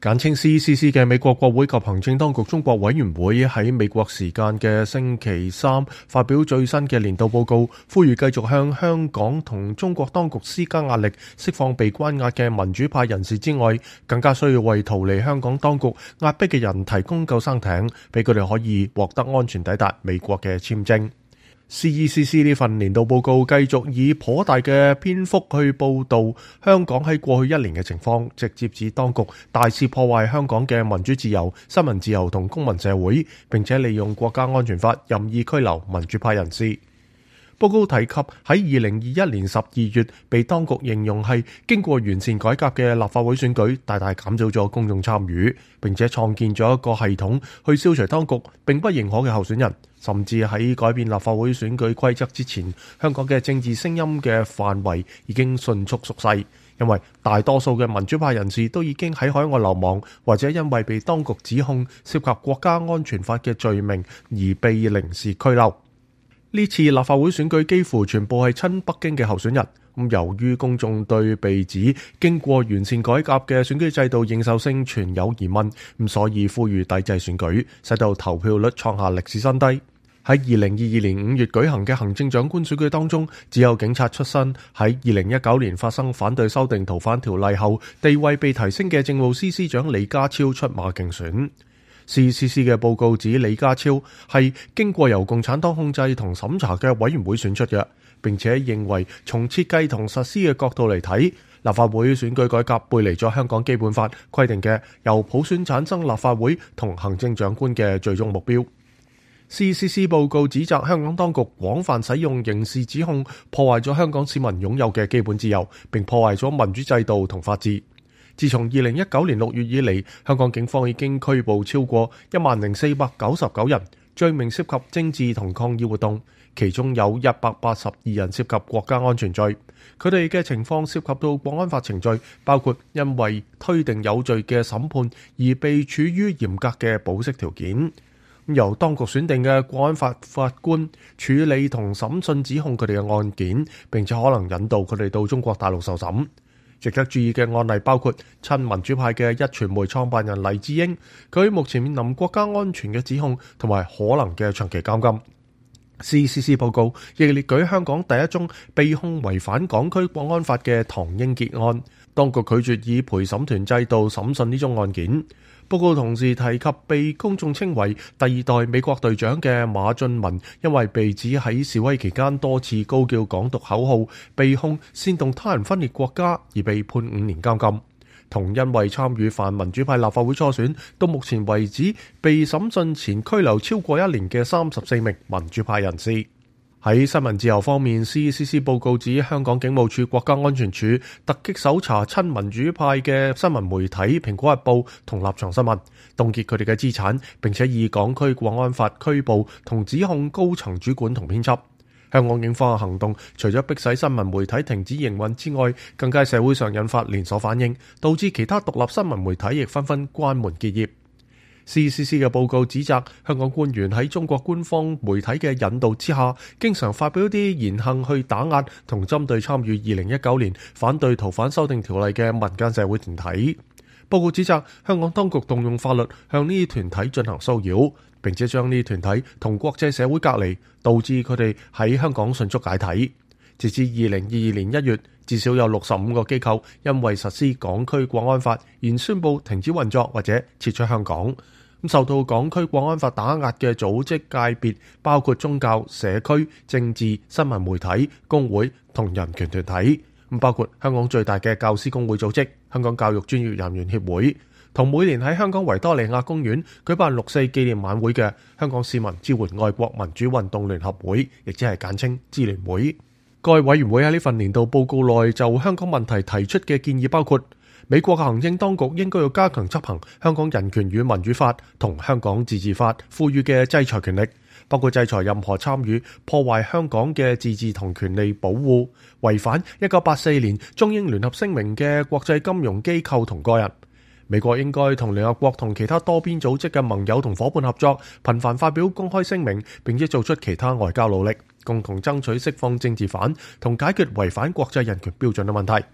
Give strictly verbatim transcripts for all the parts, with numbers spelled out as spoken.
簡稱 C C C 嘅美國國會及行政當局中國委員會喺美國時間嘅星期三發表最新嘅年度報告，呼籲繼續向香港同中國當局施加壓力，釋放被關押嘅民主派人士之外，更加需要為逃離香港當局壓迫嘅人提供救生艇，俾佢哋可以獲得安全抵達美國嘅簽證。C E C C 呢份年度報告繼續以頗大嘅篇幅去報導香港喺過去一年嘅情況，直接指當局大肆破壞香港嘅民主自由、新聞自由同公民社會，並且利用國家安全法任意拘留民主派人士。報告提及喺二零二一年十二月被當局形容係經過完善改革嘅立法會選舉，大大減少咗公眾參與，並且創建咗一個系統去消除當局並不認可嘅候選人。甚至喺改變立法會選舉規則之前，香港嘅政治聲音嘅範圍已經迅速縮細，因為大多數嘅民主派人士都已經喺海外流亡，或者因為被當局指控涉及國家安全法嘅罪名而被臨時拘留。呢次立法會選舉幾乎全部係親北京嘅候選人。咁由於公眾對被指經過完善改革嘅選舉制度認受性存有疑問，咁所以呼籲抵制選舉，使到投票率創下歷史新低。喺二零二二年五月舉行嘅行政長官選舉當中，只有警察出身喺二零一九年發生反對修訂逃犯條例後地位被提升嘅政務司司長李家超出馬競選。C C C 嘅報告指李家超係經過由共產黨控制同審查嘅委員會選出嘅，並且認為從設計同實施嘅角度嚟睇，立法會選舉改革背離咗香港基本法規定嘅由普選產生立法會同行政長官嘅最終目標。C C C 報告指責香港當局廣泛使用刑事指控，破壞咗香港市民擁有嘅基本自由，並破壞咗民主制度同法治。自從二零一九年六月以嚟，香港警方已經拘捕超過一萬零四百九十九人，罪名涉及政治同抗議活動，其中有一百八十二人涉及國家安全罪。佢哋嘅情況涉及到國安法程序，包括因為推定有罪嘅審判而被處於嚴格嘅保釋條件。由當局選定嘅國安法法官處理同審訊指控佢哋嘅案件，並且可能引導佢哋到中國大陸受審。值得注意嘅案例包括親民主派嘅壹傳媒創辦人黎智英，佢目前面臨國家安全嘅指控同埋可能嘅長期監禁。C C C 報告亦列舉香港第一宗被控違反港區國安法嘅唐英傑案，當局拒絕以陪審團制度審訊呢宗案件。報告同時提及被公眾稱為第二代美國隊長嘅馬俊文，因為被指喺示威期間多次高叫港獨口號，被控煽動他人分裂國家而被判五年監禁。同因為參與泛民主派立法會初選，到目前為止被審訊前拘留超過一年嘅三十四名民主派人士。喺新聞自由方面， C C C 報告指香港警務處國家安全處突擊搜查親民主派嘅新聞媒體蘋果日報同立場新聞，凍結佢哋嘅資產，並且以港區國安法拘捕同指控高層主管同編輯。香港警方嘅行動除咗迫使新聞媒體停止營運之外，更加喺社會上引發連鎖反應，導致其他獨立新聞媒體亦紛紛關門結業。C C C 嘅報告指責香港官員喺中國官方媒體嘅引導之下，經常發表啲言行去打壓同針對參與二零一九年反對逃犯修訂條例嘅民間社會團體。報告指責香港當局動用法律向呢啲團體進行騷擾，並且將呢啲團體同國際社會隔離，導致佢哋喺香港迅速解體。截至二零二二年一月，至少有六十五個機構因為實施港區國安法而宣布停止運作或者撤出香港。咁受到港區國安法打壓嘅組織界別包括宗教、社區、政治、新聞媒體、工會同人權團體，咁包括香港最大嘅教師工會組織香港教育專業人員協會，同每年喺香港維多利亞公園舉辦六四紀念晚會嘅香港市民支援愛國民主運動聯合會，亦即係簡稱支聯會。該委員會喺呢份年度報告內就香港問題提出嘅建議包括：美國嘅行政當局應該要加強執行香港人權與民主法同香港自治法賦予嘅制裁權力，包括制裁任何參與破壞香港嘅自治同權利保護、違反一九八四年中英聯合聲明嘅國際金融機構同個人。美國應該同聯合國同其他多邊組織嘅盟友同夥伴合作，頻繁發表公開聲明，並且做出其他外交努力，共同爭取釋放政治犯同解決違反國際人權標準嘅問題。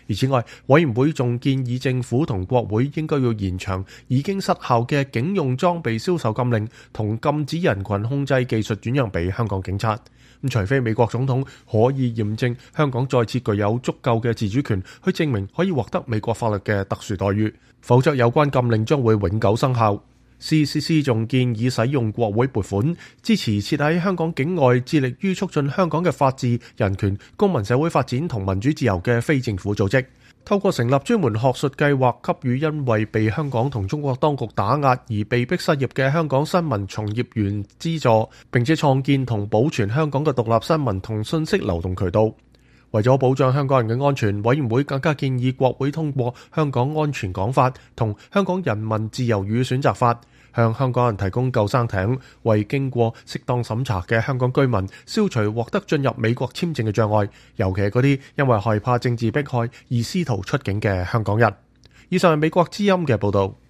而此外，委員會仲建議政府同國會應該要延長已經失效嘅警用裝備銷售禁令，同禁止人群控制技術轉讓俾香港警察。咁除非美國總統可以驗證香港再次具有足夠嘅自主權，去證明可以獲得美國法律嘅特殊待遇，否則有關禁令將會永久生效。C C C 仲建議使用國會撥款支持設喺香港境外致力於促進香港嘅法治、人權、公民社會發展同民主自由嘅非政府組織，透過成立專門學術計劃，給予因為被香港同中國當局打壓而被迫失業嘅香港新聞從業員資助，並且創建同保存香港嘅獨立新聞同信息流動渠道。為咗保障香港人嘅安全，委員會更加建議國會通過《香港安全港法》同《香港人民自由與選擇法》，向香港人提供救生艇，為經過適當審查嘅香港居民消除獲得進入美國簽證嘅障礙，尤其係嗰啲因為害怕政治迫害而試圖出境嘅香港人。以上係美國之音嘅報導。